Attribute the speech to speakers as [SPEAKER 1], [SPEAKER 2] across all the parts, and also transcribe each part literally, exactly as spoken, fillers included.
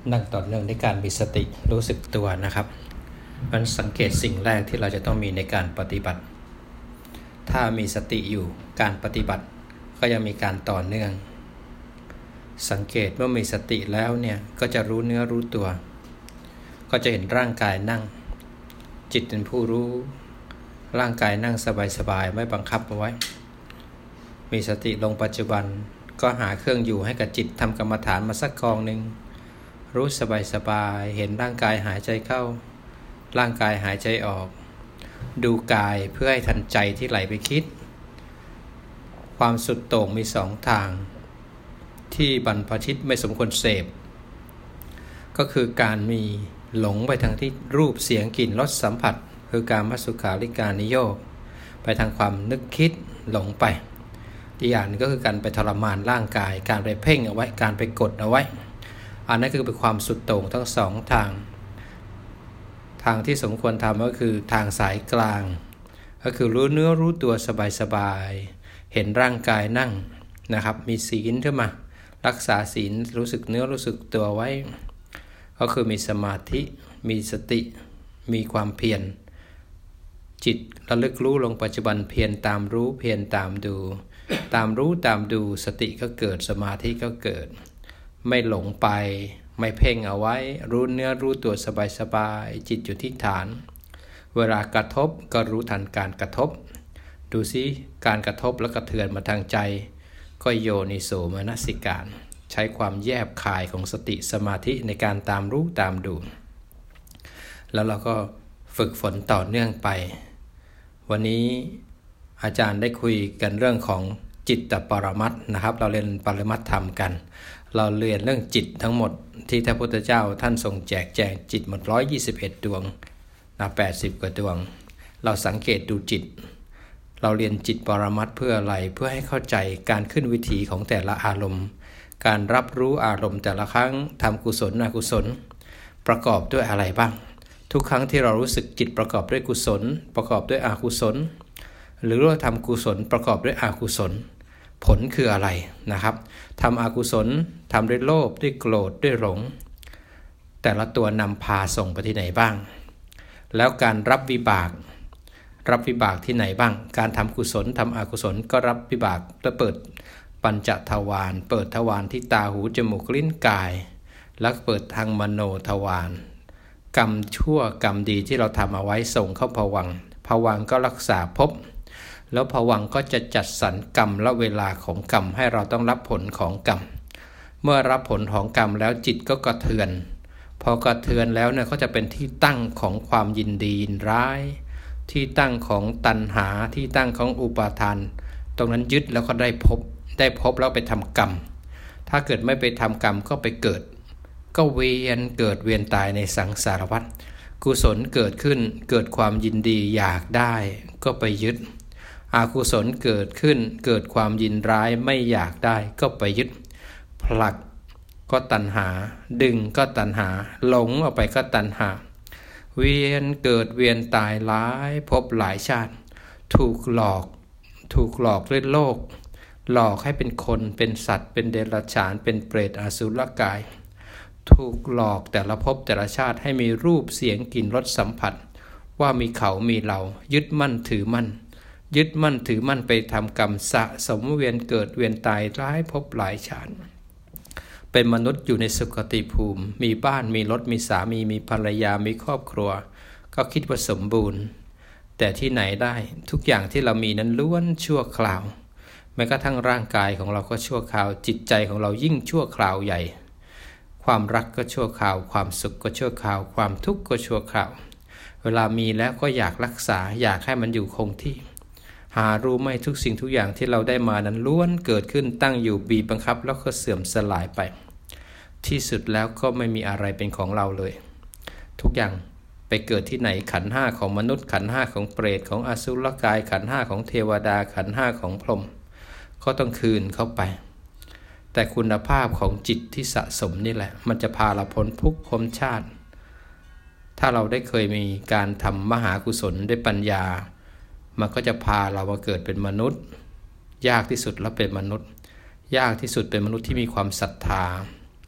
[SPEAKER 1] นั่งต่อเนื่องในการมีสติรู้สึกตัวนะครับมันสังเกตสิ่งแรกที่เราจะต้องมีในการปฏิบัติถ้ามีสติอยู่การปฏิบัติก็ยังมีการต่อเนื่องสังเกตเมื่อมีสติแล้วเนี่ยก็จะรู้เนื้อรู้ตัวก็จะเห็นร่างกายนั่งจิตเป็นผู้รู้ร่างกายนั่งสบายๆไม่บังคับเอาไว้มีสติลงปัจจุบันก็หาเครื่องอยู่ให้กับจิตทำกรรมฐานมาสักกองหนึ่งรู้สบายๆเห็นร่างกายหายใจเข้าร่างกายหายใจออกดูกายเพื่อให้ทันใจที่ไหลไปคิดความสุดโต่งมีสองทางที่บรรพชิตไม่สมควรเสพก็คือการมีหลงไปทางที่รูปเสียงกลิ่นรสสัมผัสคือการมัสุขาริการนิโยคไปทางความนึกคิดหลงไปอีกอย่างนึงก็คือการไปทรมานร่างกายการไปเพ่งเอาไว้การไปกดเอาไว้อันนั้นคือเป็นความสุดโต่งทั้งสองทางทางที่สมควรทำก็คือทางสายกลางก็คือรู้เนื้อรู้ตัวสบายๆเห็นร่างกายนั่งนะครับมีศีลขึ้นมารักษาศีลรู้สึกเนื้อรู้สึกตัวไว้ก็คือมีสมาธิมีสติมีความเพียรจิตระลึกรู้ลงปัจจุบันเพียรตามรู้เพียรตามดูตามรู้ตามดูสติก็เกิดสมาธิก็เกิดไม่หลงไปไม่เพ่งเอาไว้รู้เนื้อรู้ตัวสบายๆจิตอยู่ที่ฐานเวลากระทบก็รู้ทันการกระทบดูซิการกระทบแล้วกระเทือนมาทางใจก็โยนิโสมนสิการใช้ความแยบคายของสติสมาธิในการตามรู้ตามดูแล้วเราก็ฝึกฝนต่อเนื่องไปวันนี้อาจารย์ได้คุยกันเรื่องของจิตตปรมัตถ์นะครับเราเรียนปรมัตถธรรมกันเราเรียนเรื่องจิตทั้งหมดที่พระพุทธเจ้าท่านทรงแจกแจงจิตหมดหนึ่งร้อยยี่สิบเอ็ดดวงนะแปดสิบกว่าดวงเราสังเกตดูจิตเราเรียนจิตปรมัตถ์เพื่ออะไรเพื่อให้เข้าใจการขึ้นวิถีของแต่ละอารมณ์การรับรู้อารมณ์แต่ละครั้งทำกุศลอกุศลประกอบด้วยอะไรบ้างทุกครั้งที่เรารู้สึกจิตประกอบด้วยกุศลประกอบด้วยอกุศลหรือเราทำกุศลประกอบด้วยอกุศลผลคืออะไรนะครับทำอกุศลทำด้วยโลภด้วยโกรธด้วยหลงแต่ละตัวนำพาส่งไปที่ไหนบ้างแล้วการรับวิบากรับวิบากที่ไหนบ้างการทำกุศลทำอกุศลก็รับวิบากและเปิดปัญจทวารเปิดทวารที่ตาหูจมูกลิ้นกายแล้วเปิดทางมโนทวารกรรมชั่วกรรมดีที่เราทำเอาไว้ส่งเข้าภวังค์ภวังค์ก็รักษาภพแล้วภวังค์ก็จะจัดสรรกรรมและเวลาของกรรมให้เราต้องรับผลของกรรมเมื่อรับผลของกรรมแล้วจิตก็กระเทือนพอกระเทือนแล้วเนี่ยก็จะเป็นที่ตั้งของความยินดียินร้ายที่ตั้งของตัณหาที่ตั้งของอุปาทานตรงนั้นยึดแล้วก็ได้พบได้พบแล้วไปทำกรรมถ้าเกิดไม่ไปทำกรรมก็ไปเกิดก็เวียนเกิดเวียนตายในสังสารวัฏกุศลเกิดขึ้นเกิดความยินดีอยากได้ก็ไปยึดอกุศลเกิดขึ้นเกิดความยินร้ายไม่อยากได้ก็ไปยึดผลักก็ตัณหาดึงก็ตัณหาหลงออกไปก็ตัณหาเวียนเกิดเวียนตายหลายพบหลายชาติถูกหลอกถูกหลอกด้วยโลกหลอกให้เป็นคนเป็นสัตว์เป็นเดรัจฉานเป็นเปรตอสุรกายถูกหลอกแต่ละภพแต่ละชาติให้มีรูปเสียงกลิ่นรสสัมผัสว่ามีเขามีเรายึดมั่นถือมั่นยึดมั่นถือมั่นไปทำกรรมสะสมเวียนเกิดเวียนตายหลายภพหลายชาติเป็นมนุษย์อยู่ในสุคติภูมิมีบ้านมีรถมีสามีมีภรรยามีครอบครัวก็คิดว่าสมบูรณ์แต่ที่ไหนได้ทุกอย่างที่เรามีนั้นล้วนชั่วคราวแม้กระทั่งร่างกายของเราก็ชั่วคราวจิตใจของเรายิ่งชั่วคราวใหญ่ความรักก็ชั่วคราวความสุขก็ชั่วคราวความทุกข์ก็ชั่วคราวเวลามีแล้วก็อยากรักษาอยากให้มันอยู่คงที่หารู้ไหมทุกสิ่งทุกอย่างที่เราได้มานั้นล้วนเกิดขึ้นตั้งอยู่บีบบังคับแล้วก็เสื่อมสลายไปที่สุดแล้วก็ไม่มีอะไรเป็นของเราเลยทุกอย่างไปเกิดที่ไหนขันธ์ห้าของมนุษย์ขันธ์ห้าของเปรตของอสุรกายขันธ์ห้าของเทวดาขันธ์ห้าของพรหมก็ต้องคืนเข้าไปแต่คุณภาพของจิตที่สะสมนี่แหละมันจะพาเราพ้นทุกข์พ้นชาติถ้าเราได้เคยมีการทำมหากุศลด้วยปัญญามันก็จะพาเรามาเกิดเป็นมนุษย์ยากที่สุดแล้วเป็นมนุษย์ยากที่สุดเป็นมนุษย์ที่มีความศรัทธา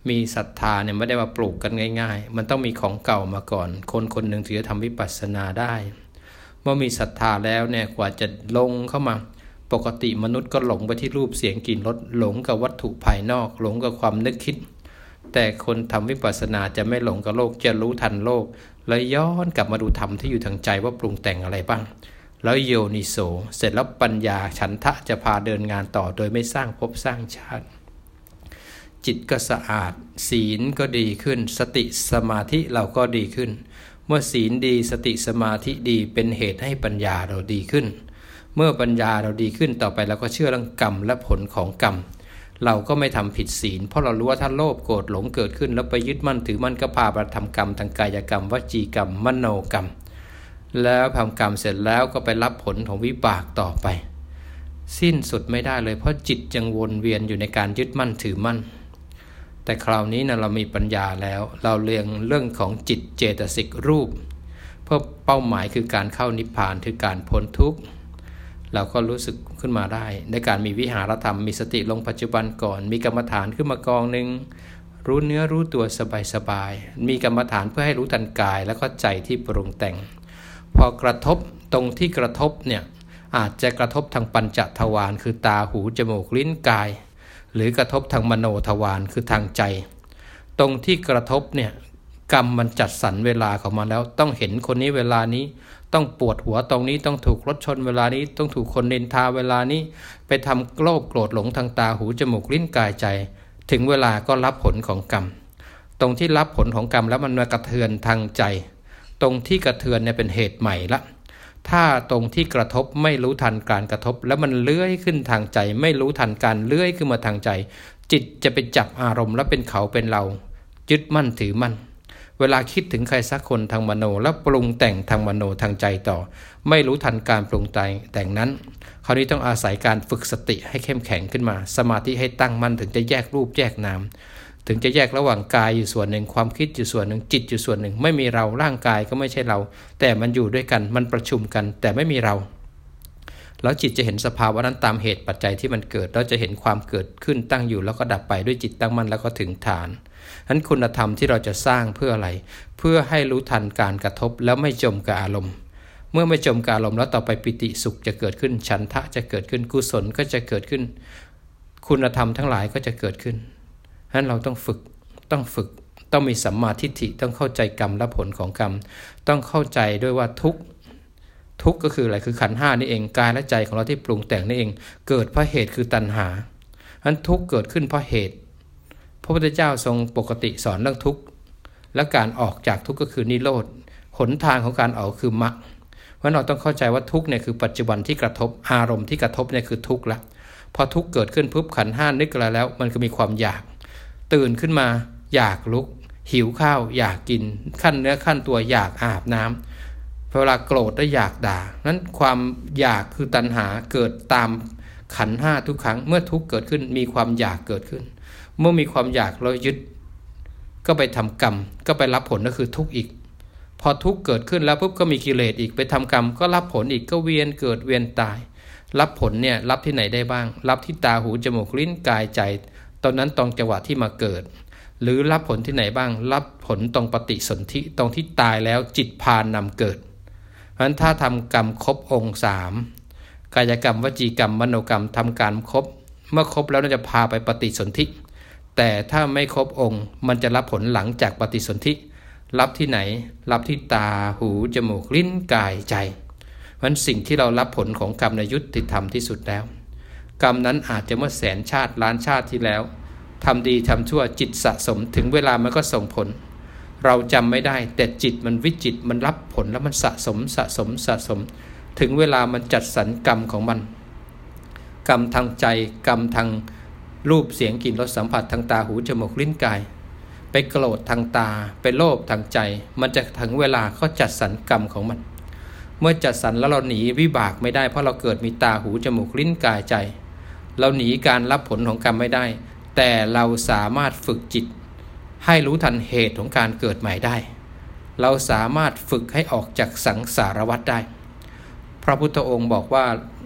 [SPEAKER 1] มีศรัทธาเนี่ยไม่ได้มาปลูกกันง่ายๆมันต้องมีของเก่ามาก่อนคนคนหนึ่งถึงจะทำวิปัสสนาได้เมื่อมีศรัทธาแล้วเนี่ยกว่าจะลงเข้ามาปกติมนุษย์ก็หลงไปที่รูปเสียงกลิ่นรสหลงกับวัตถุภายนอกหลงกับความนึกคิดแต่คนทำวิปัสสนาจะไม่หลงกับโลกจะรู้ทันโลกแล้วย้อนกลับมาดูธรรมที่อยู่ทางใจว่าปรุงแต่งอะไรบ้างแล้วโยนิโสเสร็จแล้วปัญญาฉันทะจะพาเดินงานต่อโดยไม่สร้างภพสร้างชาติจิตก็สะอาดศีลก็ดีขึ้นสติสมาธิเราก็ดีขึ้นเมื่อศีลดีสติสมาธิดีเป็นเหตุให้ปัญญาเราดีขึ้นเมื่อปัญญาเราดีขึ้นต่อไปเราก็เชื่อเรื่องกรรมและผลของกรรมเราก็ไม่ทำผิดศีลเพราะเรารู้ว่าถ้าโลภโกรธหลงเกิดขึ้นแล้วไปยึดมั่นถือมั่นก็พาไปทำกรรมทางกายกรรมวจีกรรมมโนกรรมแล้วทำกรรมเสร็จแล้วก็ไปรับผลของวิบากต่อไปสิ้นสุดไม่ได้เลยเพราะจิตยังวนเวียนอยู่ในการยึดมั่นถือมั่นแต่คราวนี้นะเรามีปัญญาแล้วเราเรียนเรื่องของจิตเจตสิกรูปเพื่อเป้าหมายคือการเข้านิพพานคือการพ้นทุกข์เราก็รู้สึกขึ้นมาได้ในการมีวิหารธรรมมีสติลงปัจจุบันก่อนมีกรรมฐานขึ้นมากองหนึ่งรู้เนื้อรู้ตัวสบายๆมีกรรมฐานเพื่อให้รู้ทันกายแล้วก็ใจที่ปรุงแต่งพอกระทบตรงที่กระทบเนี่ยอาจจะกระทบทางปัญจทวารคือตาหูจมูกลิ้นกายหรือกระทบทางมโนทวารคือทางใจตรงที่กระทบเนี่ยกรรมมันจัดสรรเวลาของมันแล้วต้องเห็นคนนี้เวลานี้ต้องปวดหัวตรงนี้ต้องถูกรถชนเวลานี้ต้องถูกคนนินทาเวลานี้ไปทำโลภโกรธหลงทางตาหูจมูกลิ้นกายใจถึงเวลาก็รับผลของกรรมตรงที่รับผลของกรรมแล้วมันมากระเทือนทางใจตรงที่กระเทือนเนี่ยเป็นเหตุใหม่ละถ้าตรงที่กระทบไม่รู้ทันการกระทบแล้วมันเลื้อยขึ้นทางใจไม่รู้ทันการเลื้อยขึ้นมาทางใจจิตจะไปจับอารมณ์แล้วเป็นเขาเป็นเรายึดมั่นถือมั่นเวลาคิดถึงใครสักคนทางมโนแล้วปรุงแต่งทางมโนทางใจต่อไม่รู้ทันการปรุงแต่งแต่งนั้นคราวนี้ต้องอาศัยการฝึกสติให้เข้มแข็งขึ้นมาสมาธิให้ตั้งมั่นถึงจะแยกรูปแยกนามถึงจะแยกระหว่างกายอยู่ส่วนหนึ่งความคิดอยู่ส่วนหนึ่งจิตอยู่ส่วนหนึ่งไม่มีเราร่างกายก็ไม่ใช่เราแต่มันอยู่ด้วยกันมันประชุมกันแต่ไม่มีเราแล้วจิตจะเห็นสภาวะนั้นตามเหตุปัจจัยที่มันเกิดแล้วจะเห็นความเกิดขึ้นตั้งอยู่แล้วก็ดับไปด้วยจิตตั้งมั่นแล้วก็ถึงฐานนั้นคุณธรรมที่เราจะสร้างเพื่ออะไรเพื่อให้รู้ทันการกระทบแล้วไม่จมกับอารมณ์เมื่อไม่จมกับอารมณ์แล้วต่อไปปิติสุขจะเกิดขึ้นฉันทะจะเกิดขึ้นกุศลก็จะเกิดขึ้นคุณธรรมทั้งหลายก็จะเกิดขึ้นฉะนั้นเราต้องฝึกต้องฝึกต้องมีสัมมาทิฏฐิต้องเข้าใจกรรมและผลของกรรมต้องเข้าใจด้วยว่าทุกข์ทุกข์ก็คืออะไรคือขันธ์ห้านี่เองกายและใจของเราที่ปรุงแต่งนี่เองเกิดเพราะเหตุคือตัณหาฉะนั้นทุกข์เกิดขึ้นเพราะเหตุพระพุทธเจ้าทรงปกติสอนเรื่องทุกข์และการออกจากทุกข์ก็คือนิโรธหนทางของการออกคือมรรคเพราะเราต้องเข้าใจว่าทุกข์เนี่ยคือปัจจุบันที่กระทบอารมณ์ที่กระทบเนี่ยคือทุกข์ละพอทุกข์เกิดขึ้นปุ๊บขันธ์ห้านึกอะไรแล้วมันก็มีความอยากตื่นขึ้นมาอยากลุกหิวข้าวอยากกินขั้นเนื้อขั้นตัวอยากอาบน้ำเวลาโกรธแล้วอยากด่านั้นความอยากคือตัณหาเกิดตามขันธ์ห้าทุกครั้งเมื่อทุกข์เกิดขึ้นมีความอยากเกิดขึ้นเมื่อมีความอยากเรายึดก็ไปทำกรรมก็ไปรับผลก็คือทุกข์อีกพอทุกข์เกิดขึ้นแล้วปุ๊บก็มีกิเลสอีกไปทำกรรมก็รับผลอีกก็เวียนเกิดเวียนตายรับผลเนี่ยรับที่ไหนได้บ้างรับที่ตาหูจมูกลิ้นกายใจตอนนั้นตรงจังหวะที่มาเกิดหรือรับผลที่ไหนบ้างรับผลตรงปฏิสนธิตรงที่ตายแล้วจิตพานนำเกิดเพราะฉะนั้นถ้าทำกรรมครบองค์สามกายกรรมวจีกรรมมโนกรรมทำการครบเมื่อครบแล้วจะพาไปปฏิสนธิแต่ถ้าไม่ครบองค์มันจะรับผลหลังจากปฏิสนธิรับที่ไหนรับที่ตาหูจมูกลิ้นกายใจเพราะฉะนั้นสิ่งที่เรารับผลของกรรมในยุติธรรมที่สุดแล้วกรรมนั้นอาจจะเมื่อแสนชาติล้านชาติที่แล้วทำดีทำชั่วจิตสะสมถึงเวลามันก็ส่งผลเราจำไม่ได้แต่จิตมันวิจิตมันรับผลแล้วมันสะสมสะสมสะสมถึงเวลามันจัดสรรกรรมของมันกรรมทางใจกรรมทางรูปเสียงกลิ่นรสสัมผัสทางตาหูจมูกลิ้นกายไปโกรธทางตาไปโลภทางใจมันจะถึงเวลาเขาจัดสรรกรรมของมันเมื่อจัดสรรแล้วเราหนีวิบากไม่ได้เพราะเราเกิดมีตาหูจมูกลิ้นกายใจเราหนีการรับผลของกรรมไม่ได้แต่เราสามารถฝึกจิตให้รู้ทันเหตุของการเกิดใหม่ได้เราสามารถฝึกให้ออกจากสังสารวัฏได้พระพุทธองค์บอกว่า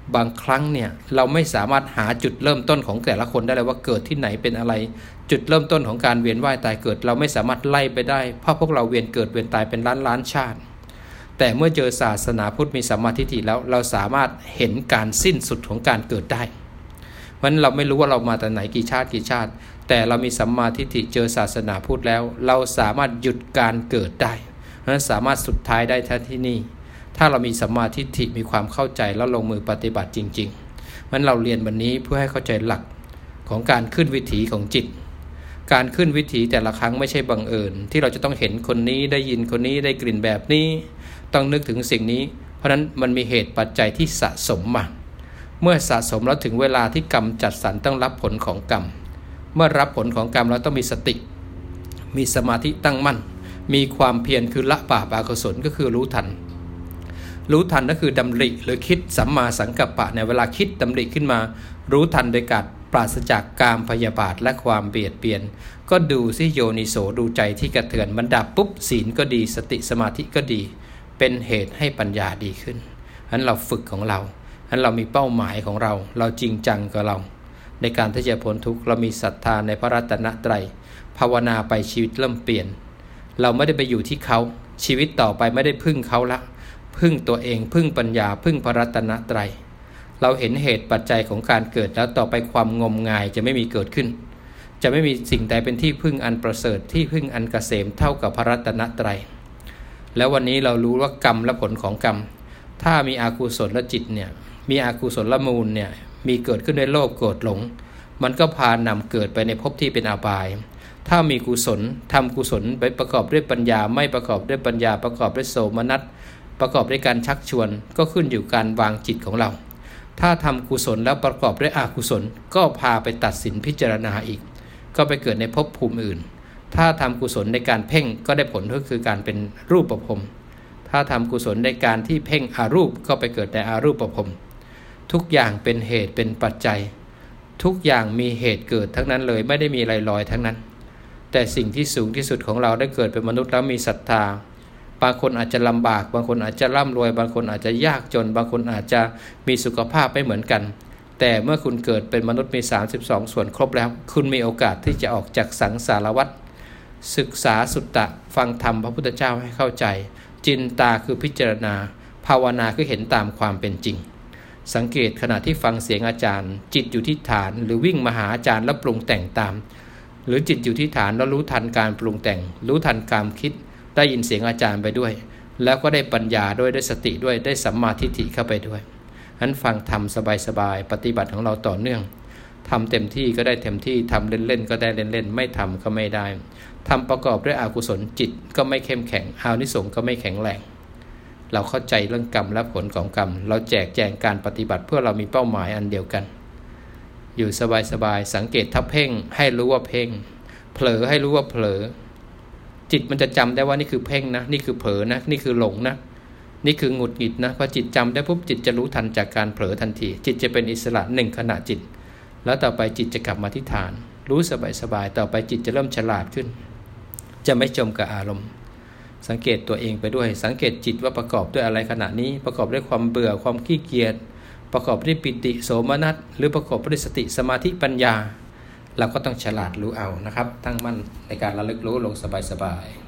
[SPEAKER 1] บางครั้งเนี่ยเราไม่สามารถหาจุดเริ่มต้นของแต่ละคนได้เลยว่าเกิดที่ไหนเป็นอะไรจุดเริ่มต้นของการเวียนว่ายตายเกิดเราไม่สามารถไล่ไปได้เพราะพวกเราเวียนเกิดเวียนตายเป็นล้านล้านชาติแต่เมื่อเจอศาสนาพุทธมีสัมมาทิฏฐิแล้วเราสามารถเห็นการสิ้นสุดของการเกิดได้เพราะฉะนั้นเราไม่รู้ว่าเรามาแต่ไหนกี่ชาติกี่ชาติแต่เรามีสัมมาทิฏฐิเจอศาสนาพุทธแล้วเราสามารถหยุดการเกิดได้เพราะฉะนั้นสามารถสุดท้ายได้ที่นี่ถ้าเรามีสัมมาทิฏฐิมีความเข้าใจแล้วลงมือปฏิบัติจริงๆมันเราเรียนวันนี้เพื่อให้เข้าใจหลักของการขึ้นวิถีของจิตการขึ้นวิถีแต่ละครั้งไม่ใช่บังเอิญที่เราจะต้องเห็นคนนี้ได้ยินคนนี้ได้กลิ่นแบบนี้ต้องนึกถึงสิ่งนี้เพราะนั้นมันมีเหตุปัจจัยที่สะสมมาเมื่อสะสมแล้วถึงเวลาที่กรรมจัดสรรต้องรับผลของกรรมเมื่อรับผลของกรรมเราต้องมีสติมีสมาธิตั้งมั่นมีความเพียรคือละบาปอกุศลก็คือรู้ทันรู้ทันก็คือดำริหรือคิดสัมมาสังกัปปะในเวลาคิดดำริขึ้นมารู้ทันโดยการปราศจากกามพยาบาทและความเบียดเบียนก็ดูสิโยนิโสดูใจที่กระเทือนมันดับปุ๊บศีลก็ดีสติสมาธิก็ดีเป็นเหตุให้ปัญญาดีขึ้นฉะนั้นเราฝึกของเราฉะนั้นเรามีเป้าหมายของเราเราจริงจังกับเราในการที่จะพ้นทุกข์เรามีศรัทธาในพระรัตนตรัยภาวนาไปชีวิตเริ่มเปลี่ยนเราไม่ได้ไปอยู่ที่เขาชีวิตต่อไปไม่ได้พึ่งเขาละพึ่งตัวเองพึ่งปัญญาพึ่งพระรัตนตรัยเราเห็นเหตุปัจจัยของการเกิดแล้วต่อไปความงมงายจะไม่มีเกิดขึ้นจะไม่มีสิ่งใดเป็นที่พึ่งอันประเสริฐที่พึ่งอันเกษมเท่ากับพระรัตนตรัยแล้ววันนี้เรารู้ว่ากรรมและผลของกรรมถ้ามีอกุศลจิตเนี่ยมีอกุศลมูลเนี่ยมีเกิดขึ้นในโลภโกรธหลงมันก็พานำเกิดไปในภพที่เป็นอบายถ้ามีกุศลทำกุศลไปประกอบด้วยปัญญาไม่ประกอบด้วยปัญญาประกอบด้วยโสมนัสประกอบด้วยการชักชวนก็ขึ้นอยู่การวางจิตของเราถ้าทำกุศลแล้วประกอบด้วยอกุศลก็พาไปตัดสินพิจารณาอีกก็ไปเกิดในภพภูมิอื่นถ้าทำกุศลในการเพ่งก็ได้ผลก็คือการเป็นรูปภพถ้าทำกุศลในการที่เพ่งอารูปก็ไปเกิดในอารูปภพทุกอย่างเป็นเหตุเป็นปัจจัยทุกอย่างมีเหตุเกิดทั้งนั้นเลยไม่ได้มีลอยๆทั้งนั้นแต่สิ่งที่สูงที่สุดของเราได้เกิดเป็นมนุษย์แล้วมีศรัทธาบางคนอาจจะลำบากบางคนอาจจะร่ำรวยบางคนอาจจะยากจนบางคนอาจจะมีสุขภาพไม่เหมือนกันแต่เมื่อคุณเกิดเป็นมนุษย์มีสามสิบสองส่วนครบแล้วคุณมีโอกาสที่จะออกจากสังสารวัฏศึกษาสุตตะฟังธรรมพระพุทธเจ้าให้เข้าใจจินตาคือพิจารณาภาวนาคือเห็นตามความเป็นจริงสังเกตขณะที่ฟังเสียงอาจารย์จิตอยู่ที่ฐานหรือวิ่งมาหาอาจารย์แล้วปรุงแต่งตามหรือจิตอยู่ที่ฐานแล้วรู้ทันการปรุงแต่งรู้ทันการคิดได้ยินเสียงอาจารย์ไปด้วยแล้วก็ได้ปัญญาด้วยได้สติด้วยได้สัมมาทิฏฐิเข้าไปด้วยนั้นฟังทำสบายๆปฏิบัติของเราต่อเนื่องทำเต็มที่ก็ได้เต็มที่ทำเล่นๆก็ได้เล่นๆไม่ทำก็ไม่ได้ทำประกอบด้วยอกุศลจิตก็ไม่เข้มแข็งอานิสงส์ก็ไม่แข็งแรงเราเข้าใจเรื่องกรรมและผลของกรรมเราแจกแจงการปฏิบัติเพื่อเรามีเป้าหมายอันเดียวกันอยู่สบายๆสังเกตถ้าเพ่งให้รู้ว่าเพ่งเผลอให้รู้ว่าเผลอจิตมันจะจำได้ว่านี่คือเพ่งนะนี่คือเผลอนะนี่คือหลงนะนี่คือหงุดหงิดนะพอจิตจำได้ปุ๊บจิตจะรู้ทันจากการเผลอทันทีจิตจะเป็นอิสระหนึ่งขณะจิตแล้วต่อไปจิตจะกลับมาที่ฐานรู้สบายๆต่อไปจิตจะเริ่มฉลาดขึ้นจะไม่จมกับอารมณ์สังเกตตัวเองไปด้วยสังเกตจิตว่าประกอบด้วยอะไรขณะนี้ประกอบด้วยความเบื่อความขี้เกียจประกอบด้วยปิติโสมนัสหรือประกอบด้วยสติสมาธิปัญญาเราก็ต้องฉลาดรู้เอานะครับตั้งมั่นในการระลึกรู้ลงสบายๆ